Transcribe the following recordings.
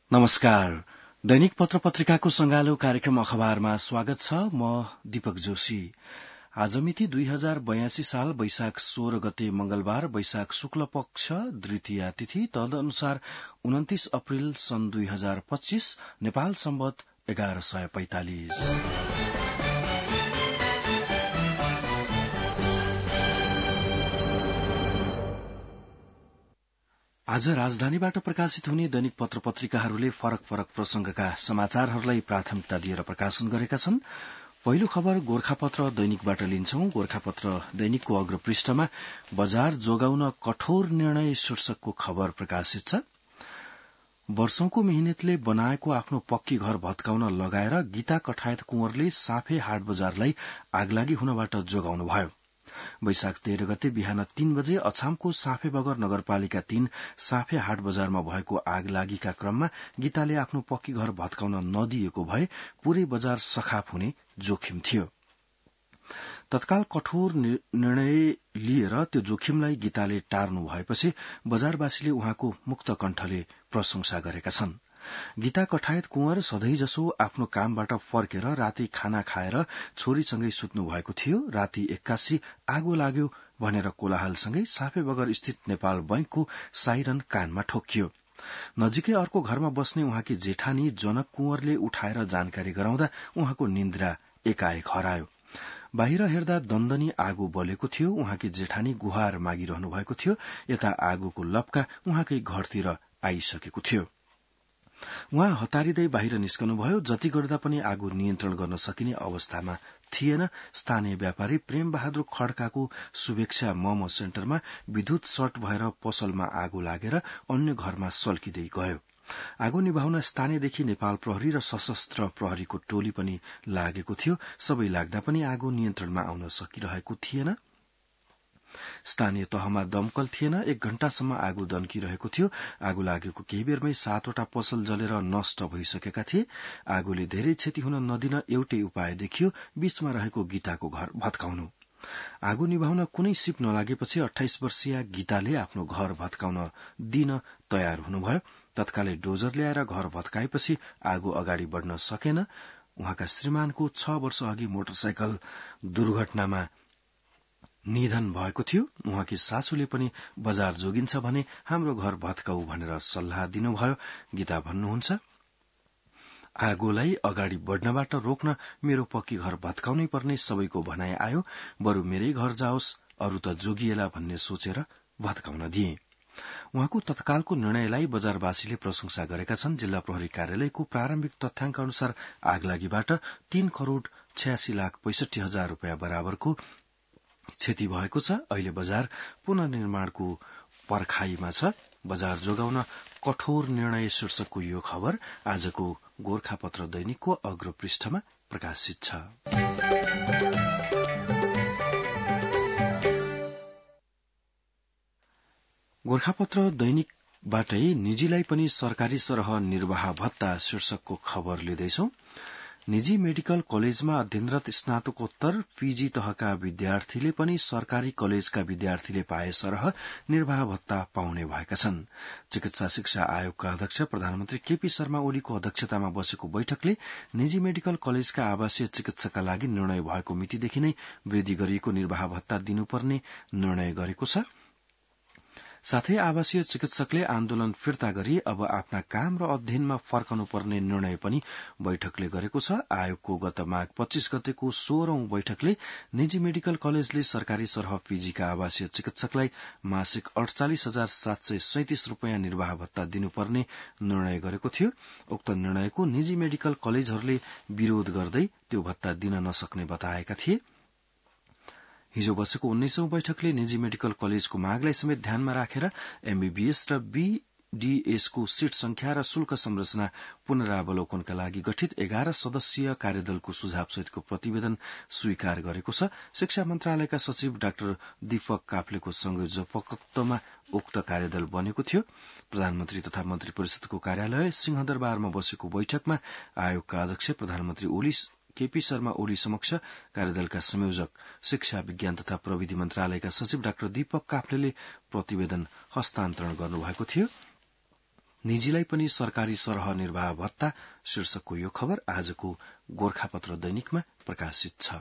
नमस्कार। दैनिक पत्र पत्रिकाको संगालो कार्यक्रम अखबारमा स्वागत छ। म दीपक जोशी। आज मिति 2082 साल वैशाख 16 गते मंगलबार, वैशाख शुक्ल पक्ष द्वितीया तिथि, तदनुसार 29 अप्रिल सन् 2025, नेपाल सम्वत 1145। आज राजधानीबाट प्रकाशित हुने दैनिक पत्र पत्रिकाहरूले फरक फरक प्रसंगका समाचारहरूलाई प्राथमिकता दिएर प्रकाशन गरेका छन्। पहिलो खबर गोरखापत्र दैनिकबाट लिन्छौं। गोरखापत्र दैनिकको अग्रपृष्ठमा बजार जोगाउन कठोर निर्णय शीर्षकको खबर प्रकाशित छ। वर्षौंको मेहनतले बनाएको आफ्नो पक्की घर भत्काउन लगाएर गीता कठायत कुंवरले साफे हाट बजारलाई आगलागी हुनबाट जोगाउनुभयो। वैशाख 13 गते बिहान 3 बजे अछामको साफे बगर नगरपालिका 3 साफे हाट बजारमा भएको आगलागीका क्रममा गीताले आफ्नो पक्की घर भत्काउन नदिएको भए पूरै बजार सखाप हुने जोखिम थियो। तत्काल कठोर निर्णय लिएर त्यो जोखिमलाई गीताले टार्नु भएपछि बजारवासीले उहाँको मुक्त कण्ठले प्रशंसा गरेका छन्। गीता कठायत कुंवर सधैँजसो आफ्नो कामबाट फर्केर राति खाना खाएर छोरीसँगै सुत्नु भएको थियो। राति 81 आगो लाग्यो भनेर कोलाहलसँगै साफे बगर स्थित नेपाल बैंकको साइरन कानमा ठोक्कियो। नजिकै अर्को घरमा बस्ने उहाँकी जेठानी जनक कुंवरले उठाएर जानकारी गराउँदा उहाँको निन्द्रा एकाएक हरायो। बाहिर हेर्दा दन्दनी आगो बलेको थियो। उहाँकी जेठानी गुहार मागिरहनु भएको थियो। यता आगोको लपका उहाँकै घरतिर आइसकेको थियो। उहाँ हतारिँदै बाहिर निस्कनुभयो। जति गर्दा पनि आगो नियन्त्रण गर्न सकिने अवस्थामा थिएन। स्थानीय व्यापारी प्रेम बहादुर खड्काको शुभेच्छा मोमो सेन्टरमा विद्युत सर्ट भएर पसलमा आगो लागेर अन्य घरमा सल्किँदै गयो। आगो निभाउन स्थानीयदेखि नेपाल प्रहरी र सशस्त्र प्रहरीको टोली पनि लागेको थियो। सबै लाग्दा पनि आगो नियन्त्रणमा आउन सकिरहेको थिएन। स्थानीय तहमा दमकल थिएन। 1 घण्टासम्म आगो दन्किरहेको थियो। आगो लागेको केही बेरमै 7वटा पसल जलेर नष्ट भइसकेका थिए। आगोले धेरै क्षति हुन नदिन एउटै उपाय देखियो, बीचमा रहेको गीताको घर भत्काउनु। आगो निभाउन कुनै सिप नलागेपछि 28 वर्षीय गीताले आफ्नो घर भत्काउन दिन तयार हुनुभयो। तत्कालै डोजर ल्याएर घर भत्काएपछि आगो अगाडि बढ़न सकेन। उहाँका श्रीमानको 6 वर्ष अघि मोटरसाइकल दुर्घटनामा निधन भएको थियो। उहाँकी सासूले पनि बजार जोगिन्छ भने हाम्रो घर भत्काऊ भनेर सल्लाह दिनुभयो। गीता भन्नुहुन्छ, आगोलाई अगाडि बढ़नबाट रोक्न मेरो पक्की घर भत्काउनै पर्ने सबैको भनाइ आयो। बरु मेरै घर जाओस्, अरू त जोगिएला भन्ने सोचेर भत्काउन दिए। उहाँको तत्कालको निर्णयलाई बजारवासीले प्रशंसा गरेका छन्। जिल्ला प्रहरी कार्यालयको प्रारम्भिक तथ्याङ्क अनुसार आगलागीबाट 3 करोड़ 86 लाख 65 हजार रूपियाँ बराबरको क्षति भएको छ। अहिले बजार पुनर्निर्माणको पर्खाईमा छ। बजार जोगाउन कठोर निर्णय शीर्षकको यो खबर आजको गोरखापत्र दैनिकको अग्रपृष्ठमा प्रकाशित छ। गोरखापत्र दैनिकबाटै निजीलाई पनि सरकारी सरह निर्वाह भत्ता शीर्षकको खबर लिँदैछौं। निजी मेडिकल कलेजमा अध्ययनरत स्नातकोत्तर पीजी तहका विद्यार्थीले पनि सरकारी कलेजका विद्यार्थीले पाए सरह निर्वाह भत्ता पाउने भएका छन्। चिकित्सा शिक्षा आयोगका अध्यक्ष प्रधानमन्त्री केपी शर्मा ओलीको अध्यक्षतामा बसेको बैठकले निजी मेडिकल कलेजका आवासीय चिकित्साका लागि निर्णय भएको मितिदेखि नै वृद्धि गरिएको निर्वाह भत्ता दिनुपर्ने निर्णय गरेको छ। साथै आवासीय चिकित्सकले आन्दोलन फिर्ता गरी अब आफ्ना काम र अध्ययनमा फर्कनुपर्ने निर्णय पनि बैठकले गरेको छ। आयोगको गत माघ 25 गतेको 16औं बैठकले निजी मेडिकल कलेजले सरकारी सरह पीजीका आवासीय चिकित्सकलाई मासिक 48,737 रूपियाँ निर्वाह भत्ता दिनुपर्ने निर्णय गरेको थियो। उक्त निर्णयको निजी मेडिकल कलेजहरूले विरोध गर्दै त्यो भत्ता दिन नसक्ने बताएका थिए। हिजो बसेको 19औं बैठकले निजी मेडिकल कलेजको मागलाई समेत ध्यानमा राखेर एमबीबीएस र बीडीएसको सीट संख्या र शुल्क संरचना पुनरावलोकनका लागि गठित 11 सदस्यीय कार्यदलको सुझावसहितको प्रतिवेदन स्वीकार गरेको छ। शिक्षा मन्त्रालयका सचिव डाक्टर दीपक काफ्लेको संयोजकत्वमा उक्त कार्यदल बनेको थियो। प्रधानमन्त्री तथा मन्त्री परिषदको कार्यालय सिंहदरबारमा बसेको बैठकमा आयोगका अध्यक्ष प्रधानमन्त्री केपी शर्मा ओली समक्ष कार्यदलका संयोजक शिक्षा विज्ञान तथा प्रविधि मन्त्रालयका सचिव डाक्टर दीपक काफ्लेले प्रतिवेदन हस्तान्तरण गर्नुभएको थियो। निजीलाई पनि सरकारी सरह निर्वाह भत्ता शीर्षकको यो खबर आजको गोरखापत्र दैनिकमा प्रकाशित छ।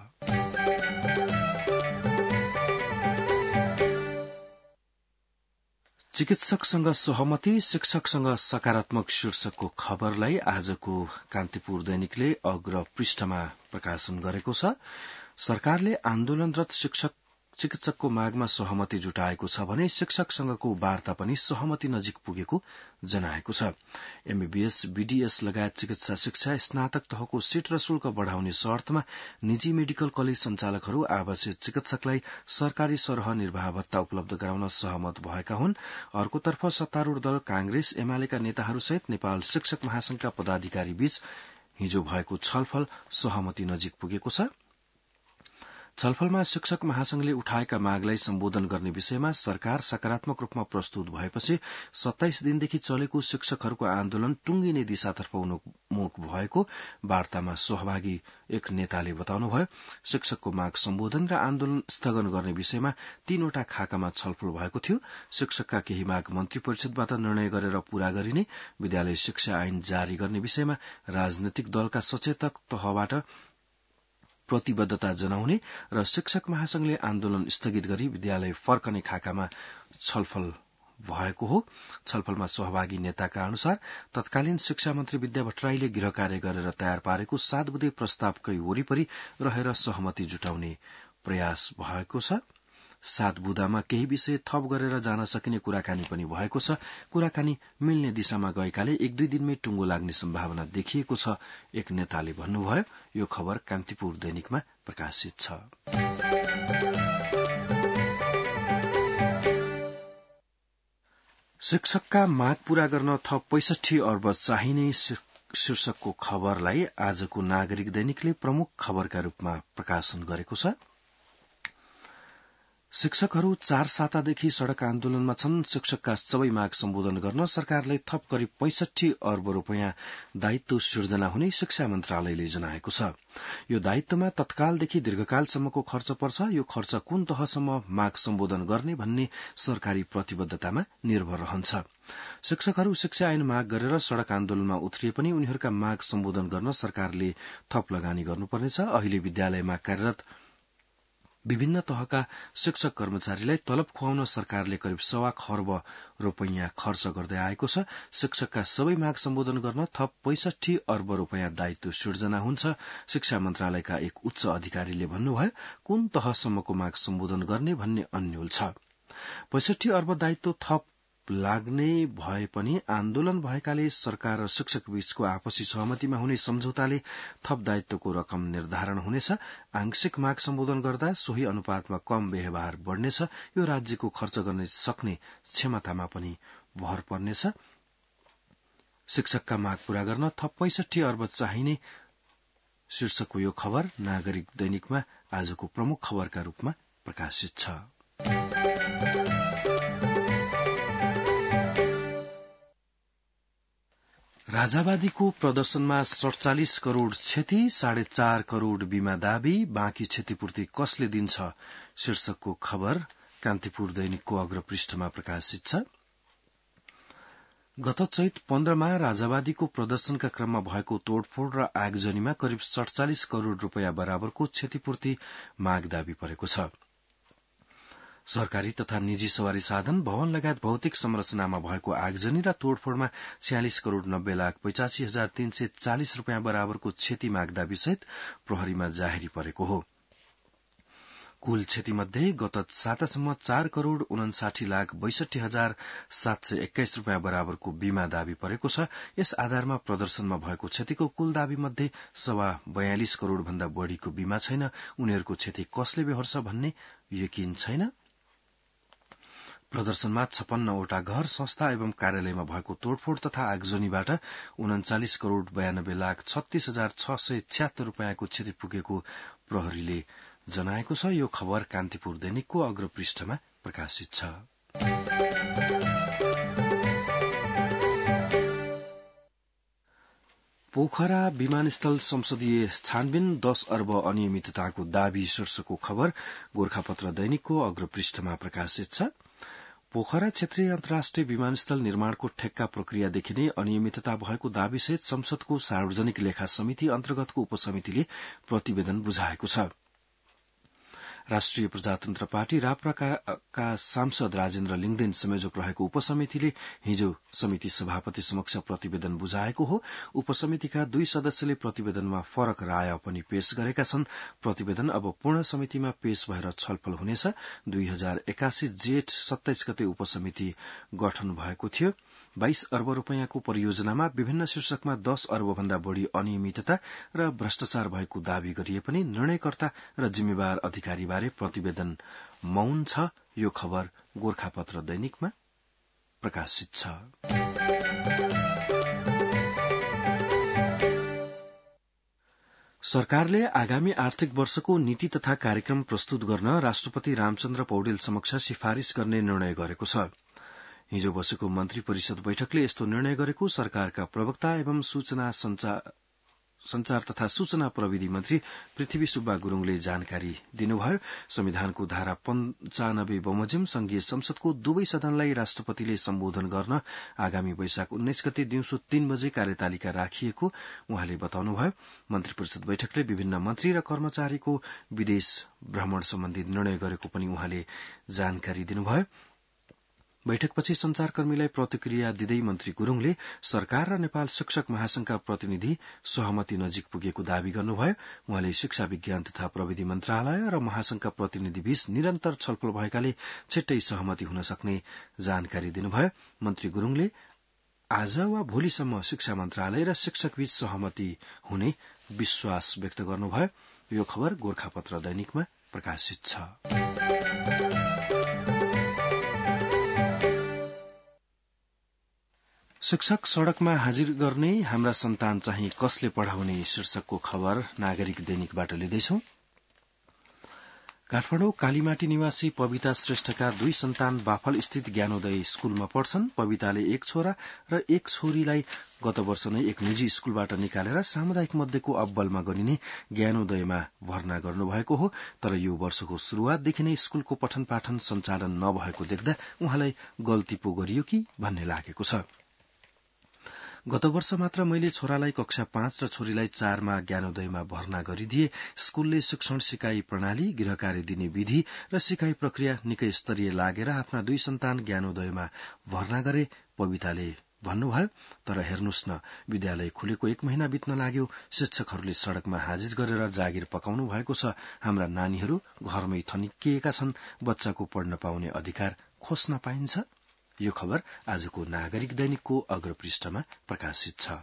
चिकित्सकसँग सहमति, शिक्षकसँग सकारात्मक शीर्षकको खबरलाई आजको कान्तिपुर दैनिकले अग्र पृष्ठमा प्रकाशन गरेको छ। सरकारले आन्दोलनरत चिकित्सकको मागमा सहमति जुटाएको छ भने शिक्षकसँगको वार्ता पनि सहमति नजिक पुगेको जनाएको छ। एमबीबीएस, बीडीएस लगायत चिकित्सा शिक्षा स्नातक तहको सीट र शुल्क बढ़ाउने शर्तमा निजी मेडिकल कलेज संचालकहरू आवश्यक चिकित्सकलाई सरकारी सरह निर्वाह भत्ता उपलब्ध गराउन सहमत भएका हुन्। अर्कोतर्फ सत्तारूढ़ दल कांग्रेस एमालेका नेताहरूसहित नेपाल शिक्षक महासंघका पदाधिकारी बीच हिजो भएको छलफल सहमति नजिक पुगेको छ। छलफलमा शिक्षक महासंघले उठाएका मागलाई सम्बोधन गर्ने विषयमा सरकार सकारात्मक रूपमा प्रस्तुत भएपछि 27 दिनदेखि चलेको शिक्षकहरूको आन्दोलन टुंगिने दिशातर्फ उन्मुख भएको वार्तामा सहभागी एक नेताले बताउनुभयो। शिक्षकको माग सम्बोधन र आन्दोलन स्थगन गर्ने विषयमा 3वटा खाकामा छलफल भएको थियो। शिक्षकका केही माग मन्त्री परिषदबाट निर्णय गरेर पूरा गरिने, विद्यालय शिक्षा ऐन जारी गर्ने विषयमा राजनैतिक दलका सचेतक तहबाट प्रतिबद्धता जनाउने र शिक्षक महासंघले आन्दोलन स्थगित गरी विद्यालय फर्कने खाकामा छलफल भएको हो। छलफलमा सहभागी नेताका अनुसार तत्कालीन शिक्षा मन्त्री विद्या भट्टराईले गृह कार्य गरेर तयार पारेको 7 बुँदे प्रस्तावकै वरिपरि रहेर सहमति जुटाउने प्रयास भएको छ। 7 बुँदामा केही विषय थप गरेर जान सकिने कुराकानी पनि भएको छ। कुराकानी मिल्ने दिशामा गएकाले 1-2 दिनमै टुंगो लाग्ने सम्भावना देखिएको छ, एक नेताले भन्नुभयो। यो खबर कान्तिपुर दैनिकमा प्रकाशित छ। शिक्षकका माग पूरा गर्न थप 65 अर्ब चाहिने शीर्षकको खबरलाई आजको नागरिक दैनिकले प्रमुख खबरका रूपमा प्रकाशन गरेको छ। शिक्षकहरू 4 सातादेखि सड़क आन्दोलनमा छन्। शिक्षकका सबै माग सम्बोधन गर्न सरकारले थप करिब 65 अर्ब रूपियाँ दायित्व सिर्जना हुने शिक्षा मन्त्रालयले जनाएको छ। यो दायित्वमा तत्कालदेखि दीर्घकालसम्मको खर्च पर्छ। यो खर्च कुन तहसम्म माग सम्बोधन गर्ने भन्ने सरकारी प्रतिबद्धतामा निर्भर रहन्छ। शिक्षकहरू शिक्षा ऐन माग गरेर सड़क आन्दोलनमा उत्रिए पनि उनीहरूका माग सम्बोधन गर्न सरकारले थप लगानी गर्नुपर्नेछ। अहिले विद्यालयमा कार्यरत विभिन्न तहका शिक्षक कर्मचारीलाई तलब खुवाउन सरकारले करिब 1.25 खर्ब रूपियाँ खर्च गर्दै आएको छ। शिक्षकका सबै माग सम्बोधन गर्न थप 65 अर्ब रूपियाँ दायित्व सिर्जना हुन्छ। शिक्षा मन्त्रालयका एक उच्च अधिकारीले भन्नुभयो, कुन तहसम्मको माग सम्बोधन गर्ने भन्ने अन्यल छ। 65 अर्ब दायित्व थप लाग्ने भए पनि आन्दोलन भएकाले सरकार र शिक्षक बीचको आपसी सहमतिमा हुने सम्झौताले थप दायित्वको रकम निर्धारण हुनेछ। आंशिक माग सम्बोधन गर्दा सोही अनुपातमा कम व्यवहार बढ़नेछ। यो राज्यको खर्च गर्न सक्ने क्षमतामा पनि भर पर्नेछ। शिक्षकका माग पूरा गर्न थप 65 अर्ब चाहिने शीर्षकको यो खबर नागरिक दैनिकमा आजको प्रमुख खबरका रूपमा प्रकाशित छ। राजावादीको प्रदर्शनमा 47 करोड़ क्षति, 4.5 करोड़ बीमा दावी, बाँकी क्षतिपूर्ति कसले दिन्छ शीर्षकको खबर कान्तिपुर दैनिकको अग्रपृष्ठमा प्रकाशित छ। गत चैत 15मा राजावादीको प्रदर्शनका क्रममा भएको तोड़फोड़ र आगजनीमा करिब 47 करोड़ रूपियाँ बराबरको क्षतिपूर्ति माग दावी परेको छ। सरकारी तथा निजी सवारी साधन, भवन लगायत भौतिक संरचनामा भएको आगजनी र तोड़फोड़मा 46 करोड़ 90,85,340 रूपियाँ बराबरको क्षति माग दावी सहित प्रहरीमा जाहेरी परेको हो। कुल क्षतिमध्ये गत सातासम्म 4 करोड़ 59,62,721 रूपियाँ बराबरको बीमा दावी परेको छ। यस आधारमा प्रदर्शनमा भएको क्षतिको कुल दावी मध्ये 42 करोड़ भन्दा बढ़ीको बीमा छैन। उनीहरूको क्षति कसले बेहोर्छ भन्ने यकिन छैन। प्रदर्शनमा 56 वटा घर, संस्था एवं कार्यालयमा भएको तोड़फोड़ तथा आगजनीबाट 39 करोड़ 92,36,676 रूपियाँको क्षति पुगेको प्रहरीले जनाएको छ। यो खबर कान्तिपुर दैनिकको अग्रपृष्ठमा प्रकाशित छ। पोखरा विमानस्थल संसदीय छानबिन 10 अर्ब अनियमितताको दावी शीर्षकको खबर गोरखापत्र दैनिकको अग्रपृष्ठमा प्रकाशित छ। पोखरा क्षेत्रीय अन्तर्राष्ट्रिय विमानस्थल निर्माणको ठेक्का प्रक्रियादेखि नै अनियमितता भएको दावीसहित संसदको सार्वजनिक लेखा समिति अन्तर्गतको उपसमितिले प्रतिवेदन बुझाएको छ। राष्ट्रिय प्रजातन्त्र पार्टी राप्रका सांसद राजेन्द्र लिङदेन संयोजक रहेको उपसमितिले हिजो समिति सभापति समक्ष प्रतिवेदन बुझाएको हो। उपसमितिका 2 सदस्यले प्रतिवेदनमा फरक राय पनि पेश गरेका छन्। प्रतिवेदन अब पूर्ण समितिमा पेश भएर छलफल हुनेछ। 2081 जेठ 27 गते उपसमिति गठन भएको थियो। 22 अर्ब रूपियाँको परियोजनामा विभिन्न शीर्षकमा 10 अर्बभन्दा बढ़ी अनियमितता र भ्रष्टाचार भएको दावी गरिए पनि निर्णयकर्ता र जिम्मेवार अधिकारीबारे प्रतिवेदन मौन छ। यो खबर गोरखापत्र दैनिकमा प्रकाशित छ। सरकारले आगामी आर्थिक वर्षको नीति तथा कार्यक्रम प्रस्तुत गर्न राष्ट्रपति रामचन्द्र पौडेल समक्ष सिफारिश गर्ने निर्णय गरेको छ। हिजो बसेको मन्त्री परिषद बैठकले यस्तो निर्णय गरेको सरकारका प्रवक्ता एवं संचार तथा सूचना प्रविधि मन्त्री पृथ्वी सुब्बा गुरूङले जानकारी दिनुभयो। संविधानको धारा 95 बमोजिम संघीय संसदको दुवै सदनलाई राष्ट्रपतिले सम्बोधन गर्न आगामी वैशाख 19 गते दिउँसो 3 बजे कार्यतालिका राखिएको उहाँले बताउनुभयो। मन्त्री परिषद बैठकले विभिन्न मन्त्री र कर्मचारीको विदेश भ्रमण सम्बन्धी निर्णय गरेको पनि उहाँले जानकारी दिनुभयो। बैठकपछि संचारकर्मीलाई प्रतिक्रिया दिँदै मन्त्री गुरूङले सरकार र नेपाल शिक्षक महासंघका प्रतिनिधि सहमति नजिक पुगेको दावी गर्नुभयो। उहाँले शिक्षा विज्ञान तथा प्रविधि मन्त्रालय र महासंघका प्रतिनिधिबीच निरन्तर छलफल भएकाले छिट्टै सहमति हुन सक्ने जानकारी दिनुभयो। मन्त्री गुरूङले आज वा भोलिसम्म शिक्षा मन्त्रालय र शिक्षकबीच सहमति हुने विश्वास व्यक्त गर्नुभयो। यो खबर गोरखापत्र दैनिकमा प्रकाशित छ। शिक्षक सड़कमा हाजिर गर्ने हाम्रा सन्तान चाहिँ कसले पढ़ाउने शीर्षकको खबर नागरिक दैनिकबाट लिँदैछौ। काठमाडौँ कालीमाटी निवासी पविता श्रेष्ठका 2 सन्तान बाफल स्थित ज्ञानोदय स्कूलमा पढ्छन्। पविताले 1 छोरा र 1 छोरीलाई गत वर्ष नै एक निजी स्कूलबाट निकालेर सामुदायिक मध्येको अब्बलमा गरिने ज्ञानोदयमा भर्ना गर्नुभएको हो। तर यो वर्षको शुरूआतदेखि नै स्कूलको पठन पाठन सञ्चालन नभएको देख्दा उहाँलाई गल्ती पो गरियो कि भन्ने लागेको छ। गत वर्ष मात्र मैले छोरालाई कक्षा 5 र छोरीलाई 4 मा ज्ञानोदयमा भर्ना गरिदिए। स्कूलले शिक्षण सिकाइ प्रणाली, गृहकार्य दिने विधि र सिकाइ प्रक्रिया निकै स्तरीय लागेर आफ्ना 2 सन्तान ज्ञानोदयमा भर्ना गरे, पविताले भन्नुभयो। तर हेर्नुस् न, विद्यालय खुलेको 1 महिना बित्न लाग्यो, शिक्षकहरूले सड़कमा हाजिर गरेर जागिर पकाउनु भएको छ। हाम्रा नानीहरू घरमै थनिकिएका छन्। बच्चाको पढ्न पाउने अधिकार खोज्न पाइन्छ। यो खबर आजको नागरिक दैनिकको अग्रपृष्ठमा प्रकाशित छ।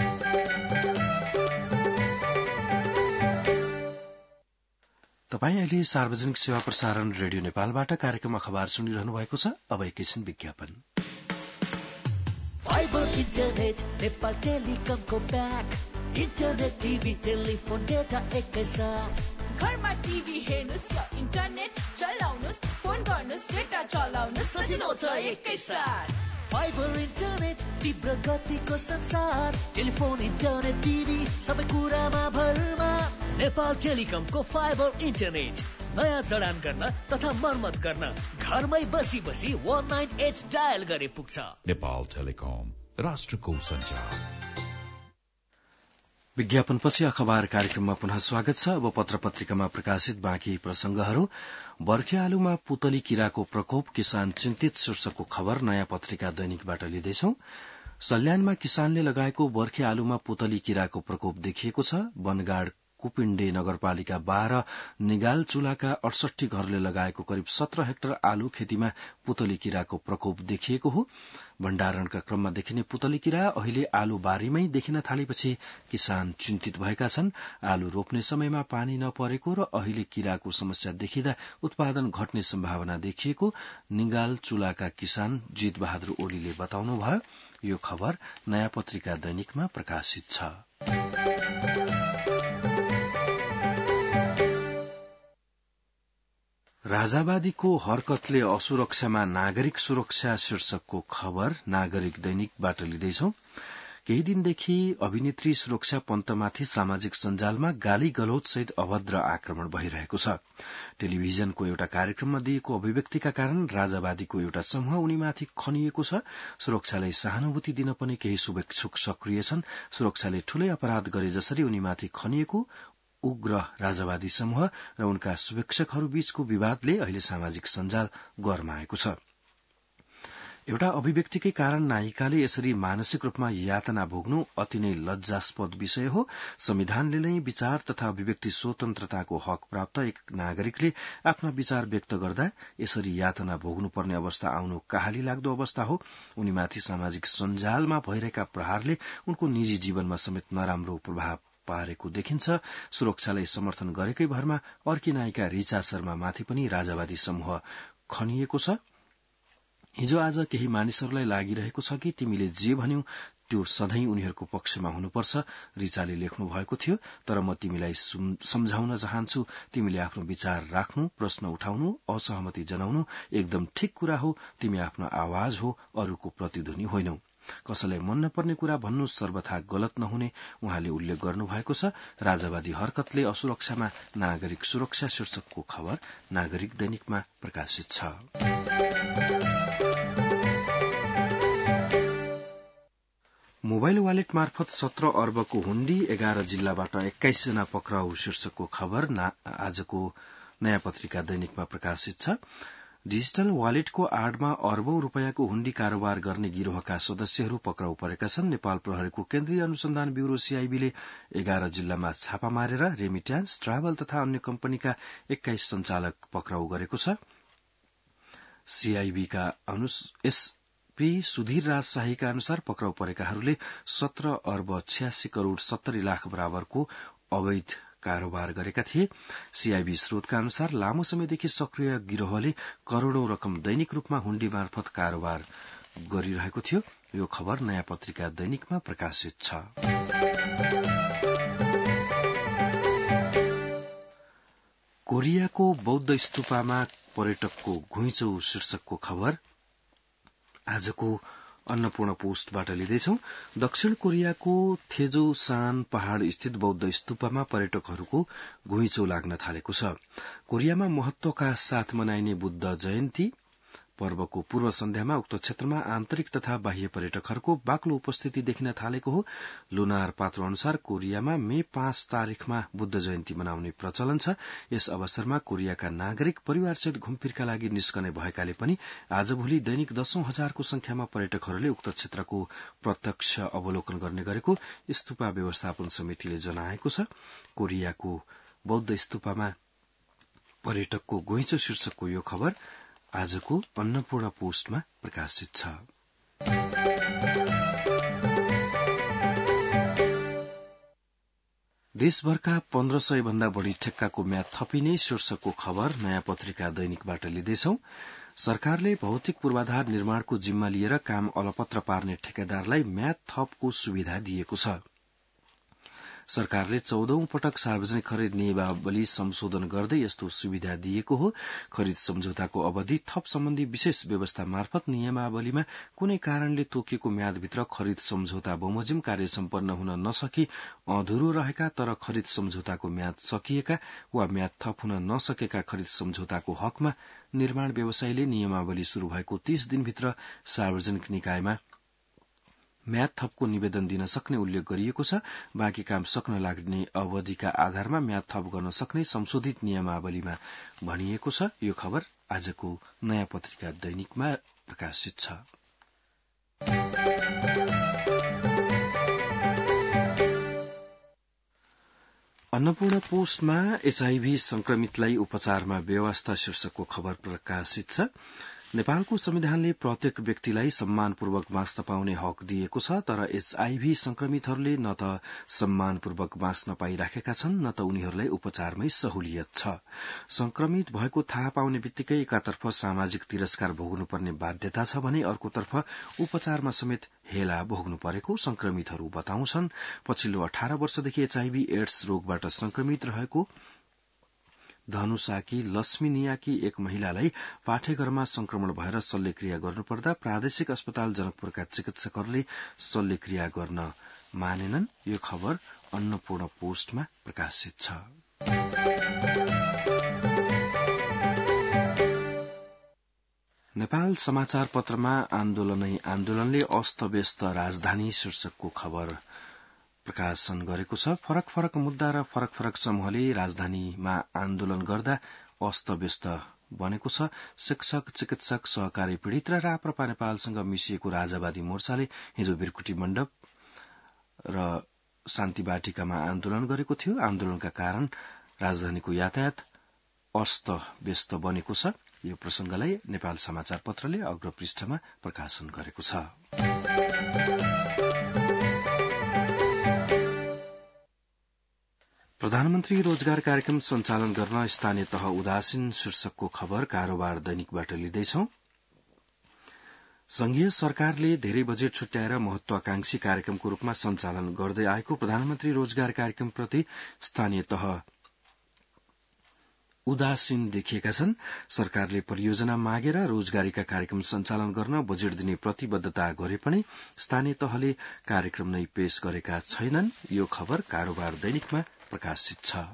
तपाई अहिले सार्वजनिक सेवा प्रसारण रेडियो नेपालबाट कार्यक्रम अखबार सुनिरहनु भएको छ। अब एकैछिन विज्ञापन। फाइबर इन्टरनेट नेपाल टेलिकमको ब्याक। इन्टरनेट, टिभी, टेलिफोन, डेटा एकैसाथ। घरमा टिभी हेर्नुस् या इन्टरनेट चलाउनुस्, फोन गर्नुस्, डेटा चलाउनुस्, सजिलो छ एकैसाथ। फाइबर इन्टरनेट, तीव्र गतिको संसार। टेलिफोन, इन्टरनेट, टिभी, सबै कुरामा भरमा। नेपाल टेलिकमको फाइबर इन्टरनेट नयाँ जडान गर्न तथा मर्मत गर्न घरमै बसी बसी 198 डायल गरे पुग्छ। नेपाल टेलिकम, राष्ट्रको सञ्चार। विज्ञापनपछि अखबार कार्यक्रममा पुनः स्वागत छ। अब पत्र पत्रिकामा प्रकाशित बाँकी प्रसंगहरू। बर्खे आलुमा पुतली किराको प्रकोप, किसान चिन्तित शीर्षकको खबर नयाँ पत्रिका दैनिकबाट लिँदैछौ। सल्यानमा किसानले लगाएको बर्खे आलुमा पुतली किराको प्रकोप देखिएको छ। वनगाड कुपिण्डे नगरपालिका 12 निगाल चुलाका 68 घरले लगाएको करिब 17 हेक्टर आलु खेतीमा पुतली किराको प्रकोप देखिएको हो। भण्डारणका क्रममा देखिने पुतली किरा अहिले आलु बारीमै देखिन थालेपछि किसान चिन्तित भएका छन्। आलु रोप्ने समयमा पानी नपरेको र अहिले किराको समस्या देखिँदा उत्पादन घट्ने सम्भावना देखिएको निगाल चुलाका किसान जीत बहादुर ओलीले बताउनुभयो। यो खबर नयाँ पत्रिका दैनिकमा प्रकाशित छ। राजावादीको हरकतले असुरक्षामा नागरिक सुरक्षा शीर्षकको खबर नागरिक दैनिकबाट लिँदैछौ। केही दिनदेखि अभिनेत्री सुरक्षा पन्तमाथि सामाजिक सञ्जालमा गाली गलौज सहित अभद्र आक्रमण भइरहेको छ। टेलिभिजनको एउटा कार्यक्रममा दिएको अभिव्यक्तिका कारण राजावादीको एउटा समूह उनीमाथि खनिएको छ। सुरक्षालाई सहानुभूति दिन पनि केही शुभेच्छुक सक्रिय छन्। सुरक्षाले ठूलै अपराध गरे जसरी उनीमाथि खनिएको उग्र राजावादी समूह र उनका शुभेच्छकहरूबीचको विवादले अहिले सामाजिक सञ्जाल गर्माएको छ। एउटा अभिव्यक्तिकै कारण नायिकाले यसरी मानसिक रूपमा यातना भोग्नु अति नै लज्जास्पद विषय हो। संविधानले नै विचार तथा अभिव्यक्ति स्वतन्त्रताको हक प्राप्त एक नागरिकले आफ्ना विचार व्यक्त गर्दा यसरी यातना भोग्नुपर्ने अवस्था आउनु कहाली लाग्दो अवस्था हो। उनीमाथि सामाजिक सञ्जालमा भइरहेका प्रहारले उनको निजी जीवनमा समेत नराम्रो प्रभाव पारेको देखिन्छ। सुरक्षालाई समर्थन गरेकै भरमा अर्की नायिका रिचा शर्मा माथि पनि राजावादी समूह खनिएको छ। हिजो आज केही मानिसहरूलाई लागिरहेको छ कि तिमीले जे भन्यौ त्यो सधैं उनीहरूको पक्षमा हुनुपर्छ, रिचाले लेख्नु भएको थियो। तर म तिमीलाई सम्झाउन चाहन्छु, तिमीले आफ्नो विचार राख्नु, प्रश्न उठाउनु, असहमति जनाउनु एकदम ठिक कुरा हो। तिमी आफ्नो आवाज हो, अरूको प्रतिध्वनि होइनौ। कसैलाई मन नपर्ने कुरा भन्नु सर्वथा गलत नहुने उहाँले उल्लेख गर्नुभएको छ। राजावादी हरकतले असुरक्षामा नागरिक सुरक्षा शीर्षकको खबर नागरिक दैनिकमा प्रकाशित छ। मोबाइल वालेट मार्फत 17 अर्बको हुण्डी, 11 जिल्लाबाट 21 जना पक्राउ शीर्षकको खबर आजको नयाँ पत्रिका दैनिकमा प्रकाशित छ। डिजिटल वालेटको आडमा अर्बौं रूपियाँको हुण्डी कारोबार गर्ने गिरोहका सदस्यहरू पक्राउ परेका छन्। नेपाल प्रहरीको केन्द्रीय अनुसन्धान ब्यूरो सीआईबीले 11 जिल्लामा छापा मारेर रेमिट्यान्स, ट्राभल तथा अन्य कम्पनीका 21 सञ्चालक पक्राउ गरेको छ। सीआईबीका एसपी सुधीर राज शाहीका अनुसार पक्राउ परेकाहरूले 17 अर्ब 86 करोड़ 70 लाख बराबरको अवैध कारोबार गरेका थिए। सीआईबी स्रोतका अनुसार लामो समयदेखि सक्रिय गिरोहले करोड़ौं रकम दैनिक रूपमा हुण्डी मार्फत कारोबार गरिरहेको थियो। यो खबर नयाँ पत्रिका दैनिकमा प्रकाशित छ। कोरियाको बौद्ध स्तूपमा पर्यटकको घुइँचो शीर्षकको खबर आजको अन्नपूर्ण पोस्टबाट लिँदैछौ। दक्षिण कोरियाको थेजोसान पहाड़ स्थित बौद्ध स्तूपमा पर्यटकहरूको घुइँचो लाग्न थालेको छ। कोरियामा महत्वका साथ मनाइने बुद्ध जयन्ती पर्वको पूर्व सन्ध्यामा उक्त क्षेत्रमा आन्तरिक तथा बाह्य पर्यटकहरूको बाक्लो उपस्थिति देखिन थालेको हो। लुनार पात्रो अनुसार कोरियामा मे 5 तारिखमा बुद्ध जयन्ती मनाउने प्रचलन छ। यस अवसरमा कोरियाका नागरिक परिवारसहित घुमफिरका लागि निस्कने भएकाले पनि आजभोलि दैनिक 10,000 हजारको संख्यामा पर्यटकहरूले उक्त क्षेत्रको प्रत्यक्ष अवलोकन गर्ने गरेको स्तूपा व्यवस्थापन समितिले जनाएको छ। कोरियाको बौद्ध स्तूपमा पर्यटकको घुइँचो शीर्षकको यो खबर आजको अन्नपूर्ण पोस्टमा प्रकाशित छ। देशभरका 1500 भन्दा बढ़ी ठेक्काको म्याद थपिने शीर्षकको खबर नयाँ पत्रिका दैनिकबाट लिँदैछौ। सरकारले भौतिक पूर्वाधार निर्माणको जिम्मा लिएर काम अलपत्र पार्ने ठेकेदारलाई म्याद थपको सुविधा दिएको छ। सरकारले 14औं पटक सार्वजनिक खरिद नियमावली संशोधन गर्दै यस्तो सुविधा दिएको हो। खरिद सम्झौताको अवधि थप सम्बन्धी विशेष व्यवस्था मार्फत नियमावलीमा कुनै कारणले तोकिएको म्यादभित्र खरिद सम्झौता बमोजिम कार्य सम्पन्न हुन नसकी अधुरो रहेका तर खरिद सम्झौताको म्याद सकिएका वा म्याद थप हुन नसकेका खरिद सम्झौताको हकमा निर्माण व्यवसायीले नियमावली शुरू भएको 30 दिनभित्र सार्वजनिक निकायमा म्याद थपको निवेदन दिन सक्ने उल्लेख गरिएको छ। बाँकी काम सक्न लाग्ने अवधिका आधारमा म्याद थप गर्न सक्ने संशोधित नियमावलीमा भनिएको छ। यो खबर आजको नयाँ पत्रिका दैनिकमा प्रकाशित छ। अन्नपूर्ण पोस्टमा एचआईभी संक्रमितलाई उपचारमा व्यवस्था शीर्षकको खबर प्रकाशित छ। नेपालको संविधानले प्रत्येक व्यक्तिलाई सम्मानपूर्वक बाँच्न पाउने हक दिएको छ, तर एचआईभी संक्रमितहरूले न त सम्मानपूर्वक बाँच्न पाइराखेका छन् न त उनीहरूलाई उपचारमै सहुलियत छ। संक्रमित भएको थाहा पाउने बित्तिकै एकातर्फ सामाजिक तिरस्कार भोग्नुपर्ने बाध्यता छ भने अर्कोतर्फ उपचारमा समेत हेला भोग्नु परेको संक्रमितहरू बताउँछन्। पछिल्लो 18 वर्षदेखि एचआईभी एड्स रोगबाट संक्रमित रहेको धनुषाकी लक्ष्मी नियाकी एक महिलालाई पाठेघरमा संक्रमण भएर शल्यक्रिया गर्नुपर्दा प्रादेशिक अस्पताल जनकपुरका चिकित्सकहरूले शल्यक्रिया गर्न मानेनन्। यो खबर अन्नपूर्ण पोस्टमा प्रकाशित छ। नेपाल समाचार पत्रमा आन्दोलनै आन्दोलनले अस्तव्यस्त राजधानी शीर्षकको खबर प्रकाशन गरेको छ। फरक फरक मुद्दा र फरक फरक समूहले राजधानीमा आन्दोलन गर्दा अस्तव्यस्त बनेको छ। शिक्षक, चिकित्सक, सहकारी पीड़ित र राप्रपा नेपालसँग मिसिएको राजावादी मोर्चाले हिजो बिरकुटी मण्डप र शान्ति बाटिकामा आन्दोलन गरेको थियो। आन्दोलनका कारण राजधानीको यातायात अस्तव्यस्त बनेको छ। यो प्रसंगलाई नेपाल समाचार पत्रले अग्र पृष्ठमा प्रकाशन गरेको छ। प्रधानमन्त्री रोजगार कार्यक्रम सञ्चालन गर्न स्थानीय तह उदासीन शीर्षकको खबर कारोबार दैनिकबाट लिँदैछौं। संघीय सरकारले धेरै बजेट छुट्याएर महत्वाकांक्षी कार्यक्रमको रूपमा सञ्चालन गर्दै आएको प्रधानमन्त्री रोजगार कार्यक्रमप्रति स्थानीय तह उदासीन देखिएका छन्। सरकारले परियोजना मागेर रोजगारीका कार्यक्रम सञ्चालन गर्न बजेट दिने प्रतिबद्धता गरे पनि स्थानीय तहले कार्यक्रम नै पेश गरेका छैनन्। यो खबर कारोबार दैनिकमा प्रकाशित छ।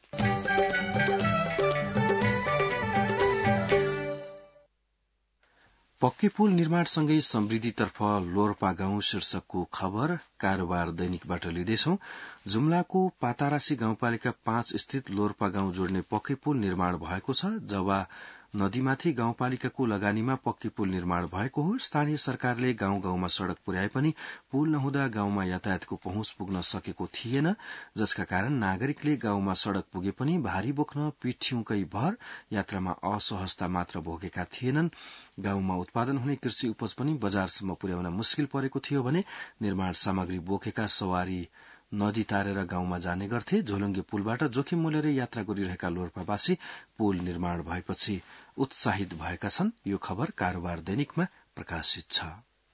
पक्की पुल निर्माणसँगै समृद्धितर्फ लोरपा गाउँ शीर्षकको खबर कारोबार दैनिकबाट लिँदैछौं। जुम्लाको पातारासी गाउँपालिका 5 स्थित लोरपा गाउँ जोड्ने पक्की पुल निर्माण भएको छ। जवा नदीमाथि गाउँपालिकाको लगानीमा पक्की पुल निर्माण भएको हो। स्थानीय सरकारले गाउँ गाउँमा सड़क पुर्याए पनि पुल नहुँदा गाउँमा यातायातको पहुँच पुग्न सकेको थिएन, जसका कारण नागरिकले गाउँमा सड़क पुगे पनि भारी बोक्न पिठ्यौंकै भर यात्रामा असहजता मात्र भोगेका थिएनन्। गाउँमा उत्पादन हुने कृषि उपज पनि बजारसम्म पुर्याउन मुस्किल परेको थियो भने निर्माण सामग्री बोकेका सवारी नदी तारेर गाउँमा जाने गर्थे। झोलुङ्गे पुलबाट जोखिम मोलेर यात्रा गरिरहेका लोरपावासी पुल निर्माण भएपछि उत्साहित भएका छन्। यो खबर कारोबार दैनिकमा प्रकाशित छ।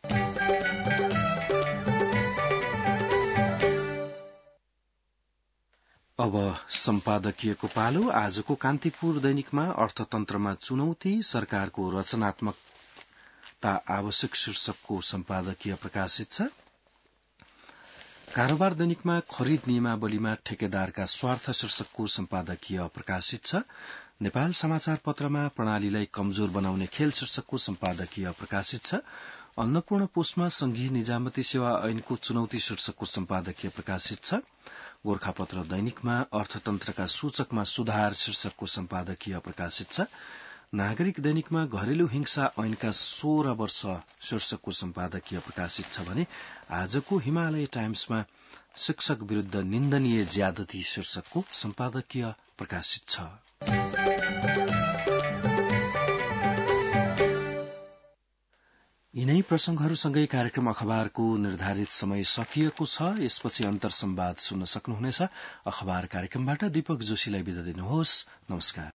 अब सम्पादकीयको पालो। आजको कान्तिपुर दैनिकमा अर्थतन्त्रमा चुनौती, सरकारको रचनात्मकता आवश्यक शीर्षकको सम्पादकीय प्रकाशित छ। कारोबार दैनिकमा खरिद नियमावलीमा ठेकेदारका स्वार्थ शीर्षकको सम्पादकीय प्रकाशित छ। नेपाल समाचार पत्रमा प्रणालीलाई कमजोर बनाउने खेल शीर्षकको सम्पादकीय प्रकाशित छ। अन्नपूर्ण पोस्टमा संघीय निजामती सेवा ऐनको चुनौती शीर्षकको सम्पादकीय प्रकाशित छ। गोरखापत्र दैनिकमा अर्थतन्त्रका सूचकमा सुधार शीर्षकको सम्पादकीय प्रकाशित छ। नागरिक दैनिकमा घरेलु हिंसा ऐनका 16 वर्ष शीर्षकको सम्पादकीय प्रकाशित छ भने आजको हिमालय टाइम्समा शिक्षक विरूद्ध निन्दनीय ज्यादती शीर्षकको सम्पादकीय प्रकाशित छ। यिनै प्रसंगहरूसँगै कार्यक्रम अखबारको निर्धारित समय सकिएको छ। यसपछि अन्तर संवाद सुन्न सक्नुहुनेछ। अखबार कार्यक्रमबाट दीपक जोशीलाई बिदा दिनुहोस्। नमस्कार।